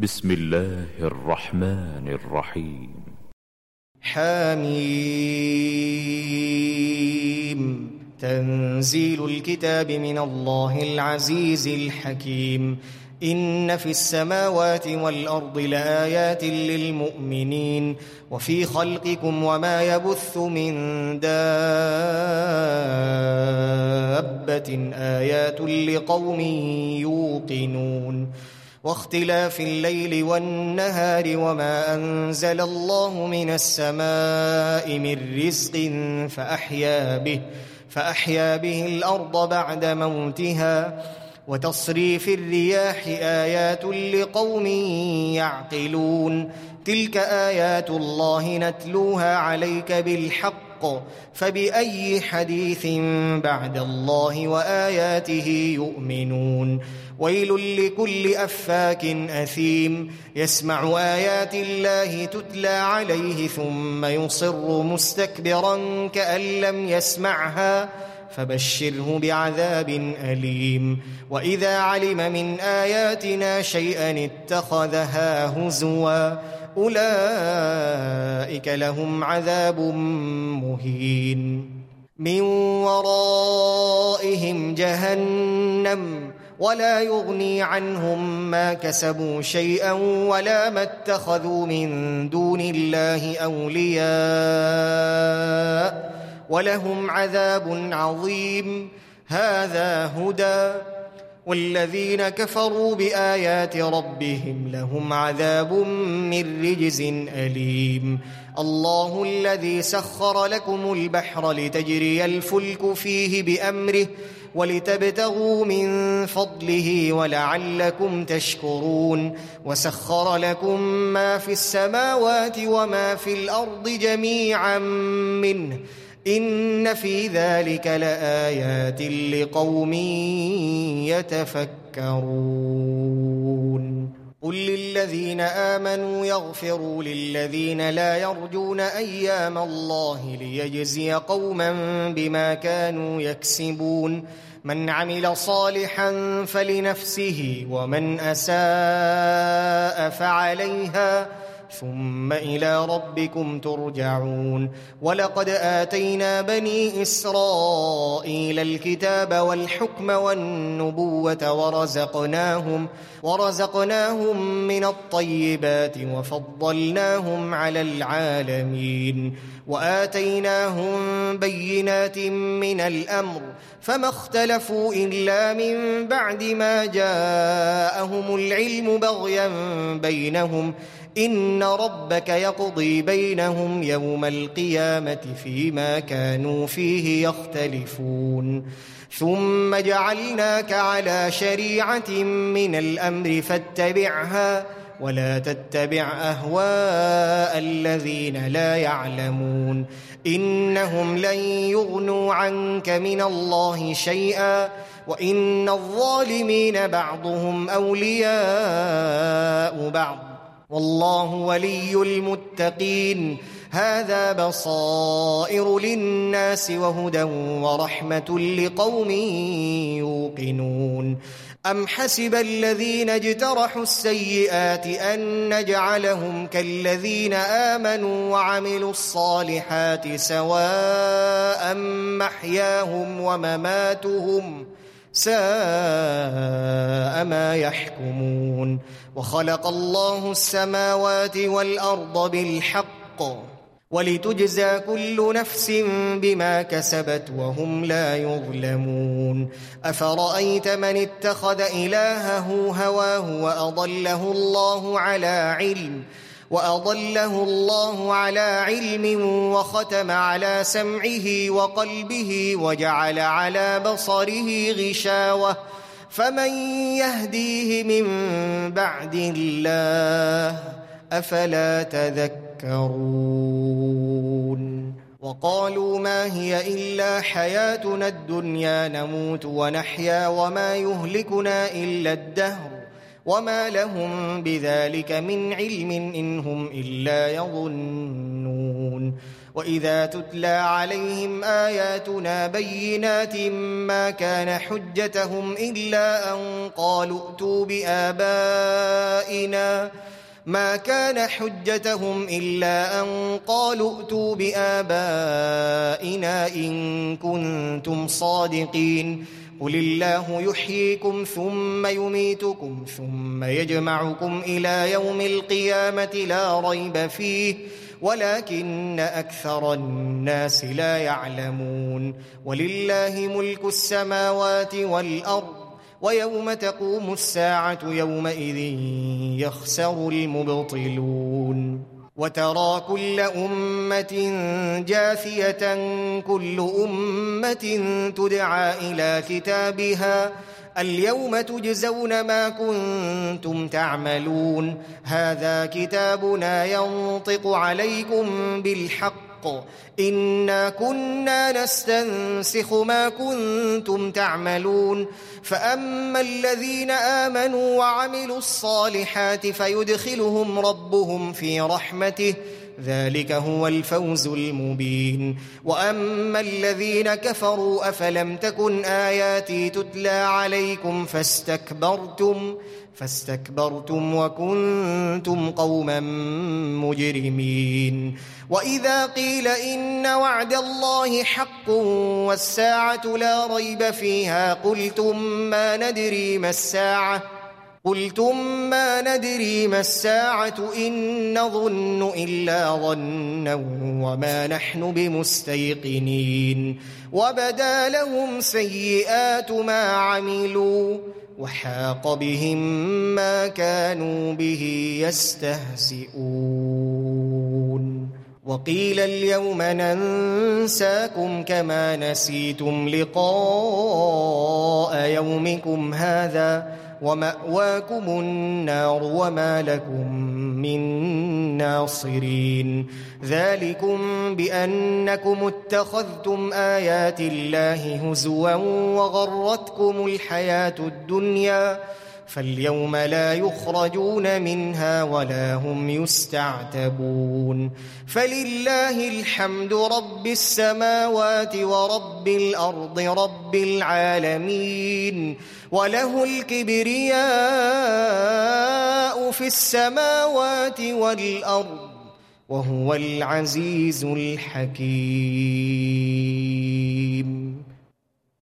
بسم الله الرحمن الرحيم. حميم. تنزيل الكتاب من الله العزيز الحكيم. إن في السماوات والأرض لآيات للمؤمنين وفي خلقكم وما يبث من دابة آيات لقوم يوقنون. واختلاف الليل والنهار وما أنزل الله من السماء من رزق فأحيا به الأرض بعد موتها وتصريف الرياح آيات لقوم يعقلون. تلك آيات الله نتلوها عليك بالحق فبأي حديث بعد الله وآياته يؤمنون. ويل لكل أفاك أثيم يسمع آيات الله تتلى عليه ثم يصر مستكبرا كأن لم يسمعها فبشره بعذاب أليم. وإذا علم من آياتنا شيئا اتخذها هزوا أولئك لهم عذاب مهين. من ورائهم جهنم ولا يغني عنهم ما كسبوا شيئا ولا ما اتخذوا من دون الله أولياء ولهم عذاب عظيم. هذا هدى والذين كفروا بآيات ربهم لهم عذاب من رجز أليم. الله الذي سخر لكم البحر لتجري الفلك فيه بأمره ولتبتغوا من فضله ولعلكم تشكرون. وسخر لكم ما في السماوات وما في الأرض جميعا منه إن في ذلك لآيات لقوم يتفكرون. قل للذين آمنوا يغفروا للذين لا يرجون أيام الله ليجزي قوما بما كانوا يكسبون. من عمل صالحا فلنفسه ومن أساء فعليها ثم إلى ربكم ترجعون. ولقد آتينا بني إسرائيل الكتاب والحكم والنبوة ورزقناهم من الطيبات وفضلناهم على العالمين. وآتيناهم بينات من الأمر فما اختلفوا إلا من بعد ما جاءهم العلم بغيا بينهم إن ربك يقضي بينهم يوم القيامة فيما كانوا فيه يختلفون. ثم جعلناك على شريعة من الأمر فاتبعها ولا تتبع أهواء الذين لا يعلمون إنهم لن يغنوا عنك من الله شيئا وإن الظالمين بعضهم أولياء بعض والله ولي المتقين. هذا بصائر للناس وهدى ورحمة لقوم يوقنون. أم حسب الذين اجترحوا السيئات أن نجعلهم كالذين آمنوا وعملوا الصالحات سواء محياهم ومماتهم ساء ما يحكمون. وخلق الله السماوات والأرض بالحق ولتجزى كل نفس بما كسبت وهم لا يظلمون. أفرأيت من اتخذ إلهه هواه وأضله الله على علم وختم على سمعه وقلبه وجعل على بصره غشاوة فمن يهديه من بعد الله أفلا تذكرون. وقالوا ما هي إلا حياتنا الدنيا نموت ونحيا وما يهلكنا إلا الدهر وما لهم بذلك من علم إن هم إلا يظنون وإذا تتلى عليهم آياتنا بينات ما كان حجتهم إلا أن قالوا ائتوا بآبائنا إن كنتم صادقين قل الله يحييكم ثم يميتكم ثم يجمعكم إلى يوم القيامة لا ريب فيه ولكن أكثر الناس لا يعلمون ولله ملك السماوات والأرض ويوم تقوم الساعة يومئذ يخسر المبطلون وترى كل أمة جاثية كل أمة تدعى إلى كتابها اليوم تجزون ما كنتم تعملون هذا كتابنا ينطق عليكم بالحق إنا كنا نستنسخ ما كنتم تعملون فأما الذين آمنوا وعملوا الصالحات فيدخلهم ربهم في رحمته ذلك هو الفوز المبين وأما الذين كفروا أفلم تكن آياتي تتلى عليكم فاستكبرتم وكنتم قوما مجرمين وإذا قيل إن وعد الله حق والساعة لا ريب فيها قلتم ما ندري ما الساعة إن نظن إلا ظنا وما نحن بمستيقنين وبدا لهم سيئات ما عملوا وحاق بهم ما كانوا به يستهزئون وقيل اليوم ننساكم كما نسيتم لقاء يومكم هذا ومأواكم النار وما لكم من ناصرين ذلكم بأنكم اتخذتم آيات الله هزوا وغرتكم الحياة الدنيا فاليوم لا يخرجون منها ولا هم يستعتبون فلله الحمد رب السماوات ورب الأرض رب العالمين وله الكبرياء في السماوات والأرض وهو العزيز الحكيم